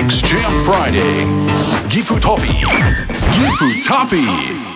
Exchange Friday Gifu Topi Gifu Topi。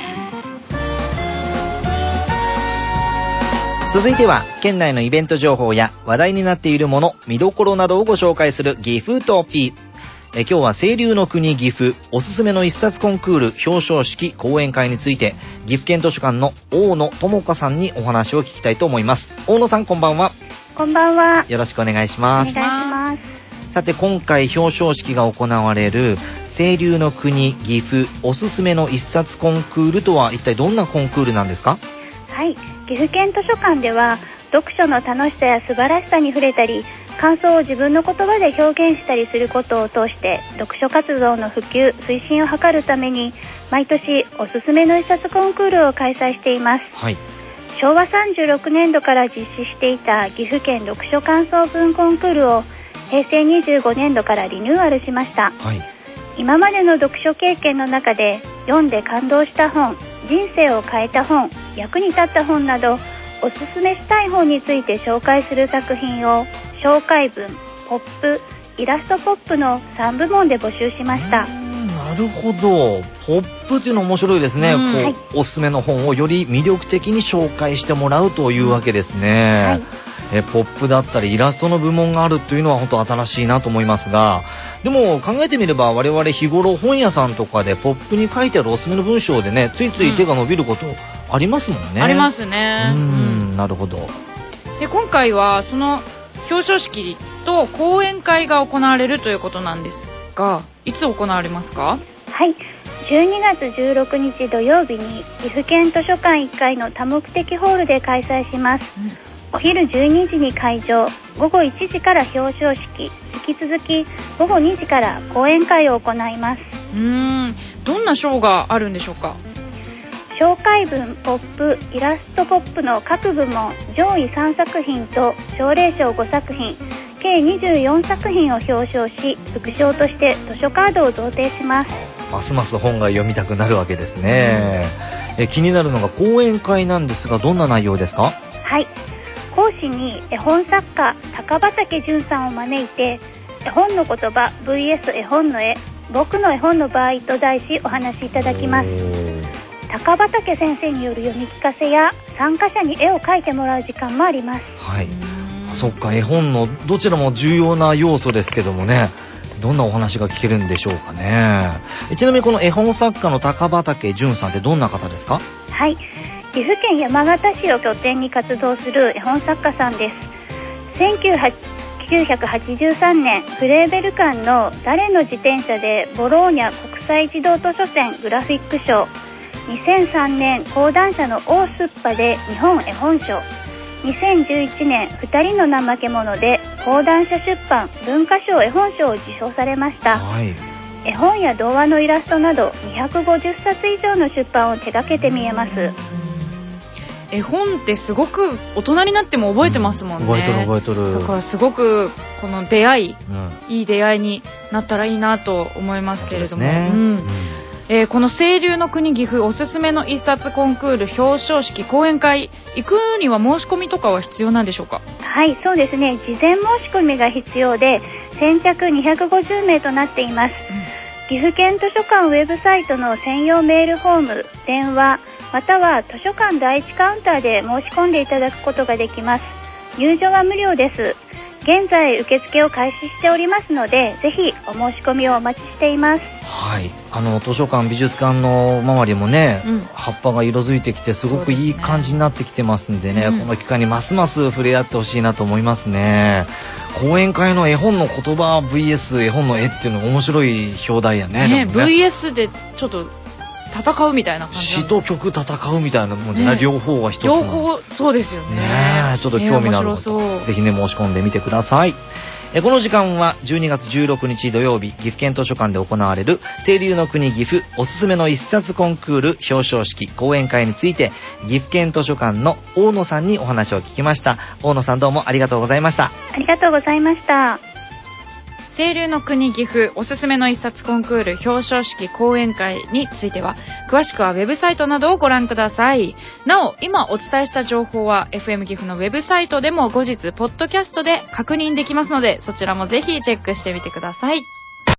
続いては県内のイベント情報や話題になっているもの、見どころなどをご紹介するギフトピ。今日は清流の国岐阜おすすめの一冊コンクール表彰式講演会について、岐阜県図書館の大野智香さんにお話を聞きたいと思います。大野さん、こんばんは。 こんばんは。 よろしくお願いします。 お願いします。 さて、今回表彰式が行われる清流の国岐阜おすすめの一冊コンクールとは一体どんなコンクールなんですか？ はい、岐阜県図書館では読書の楽しさや素晴らしさに触れたり、感想を自分の言葉で表現したりすることを通して読書活動の普及推進を図るために、毎年おすすめの一冊コンクールを開催しています。 はい。 昭和36年度から実施していた岐阜県読書感想文コンクールを平成25年度からリニューアルしました。 はい。 今までの読書経験の中で読んで感動した本、人生を変えた本、役に立った本などおすすめしたい本について紹介する作品を紹介文、ポップ、イラストポップの3部門で募集しました。 なるほど。ポップっていうの面白いですね。 はい、 おすすめの本をより魅力的に紹介してもらうというわけですね。はい、ポップだったりイラストの部門があるというのは本当新しいなと思いますが、でも考えてみれば我々日頃本屋さんとかでポップに書いてあるおすすめの文章でね、ついつい手が伸びることありますもんね。 ありますね。 なるほど。 で、今回はその表彰式と講演会が行われるということなんですが、いつ行われますか？ はい、12月16日土曜日に岐阜県図書館1階の多目的ホールで開催します。お昼12時に会場、午後1時から表彰式、引き続き午後2時から講演会を行います。 どんな賞があるんでしょうか？ 紹介文、ポップ、イラストポップの各部門上位3作品と奨励賞5作品、計24作品を表彰し、副賞として図書カードを贈呈します。 ますます本が読みたくなるわけですね。気になるのが講演会なんですが、どんな内容ですか？ はい、講師に絵本作家高畑淳さんを招いて、絵本の言葉 vs 絵本の絵、僕の絵本の場合と題しお話しいただきます。高畑先生による読み聞かせや参加者に絵を描いてもらう時間もあります。 はい。そっか、絵本のどちらも重要な要素ですけどもね、どんなお話が聞けるんでしょうかね。ちなみにこの絵本作家の高畑淳さんってどんな方ですか？ はい、岐阜県山形市を拠点に活動する絵本作家さんです。1983年フレーベル館の誰の自転車でボローニャ国際児童図書展グラフィック賞、2003年講談社のオースッパで日本絵本賞、2011年二人の怠け者で講談社出版文化賞絵本賞を受賞されました。はい、絵本や童話のイラストなど250冊以上の出版を手掛けてみえます。 絵本ってすごく大人になっても覚えてますもんね。 覚えとる。 だからすごくこの出会い、いい出会いになったらいいなと思いますけれども、この清流の国岐阜おすすめの一冊コンクール表彰式講演会行くには申し込みとかは必要なんでしょうか？ はい、そうですね、事前申し込みが必要で先着250名となっています。岐阜県図書館ウェブサイトの専用メールフォーム、電話または図書館第一カウンターで申し込んでいただくことができます。入場は無料です。現在受付を開始しておりますので、ぜひお申し込みをお待ちしています。 はい、図書館美術館の周りもね、葉っぱが色づいてきてすごくいい感じになってきてますんでね、この機会にますます触れ合ってほしいなと思いますね。講演会の絵本の言葉 vs 絵本の絵っていうのが面白い表題やね。 VS でちょっと戦うみたいな感じ。 詩と曲戦うみたいなもんじゃない、両方が一つなんです。 両方そうですよね。 ちょっと興味のある方、ぜひね申し込んでみてください。この時間は12月16日土曜日、岐阜県図書館で行われる清流の国岐阜おすすめの一冊コンクール表彰式講演会について、岐阜県図書館の大野さんにお話を聞きました。大野さん、どうもありがとうございました。 ありがとうございました。 清流の国岐阜おすすめの一冊コンクール表彰式講演会については、詳しくはウェブサイトなどをご覧ください。なお、今お伝えした情報は FM 岐阜のウェブサイトでも後日ポッドキャストで確認できますので、そちらもぜひチェックしてみてください。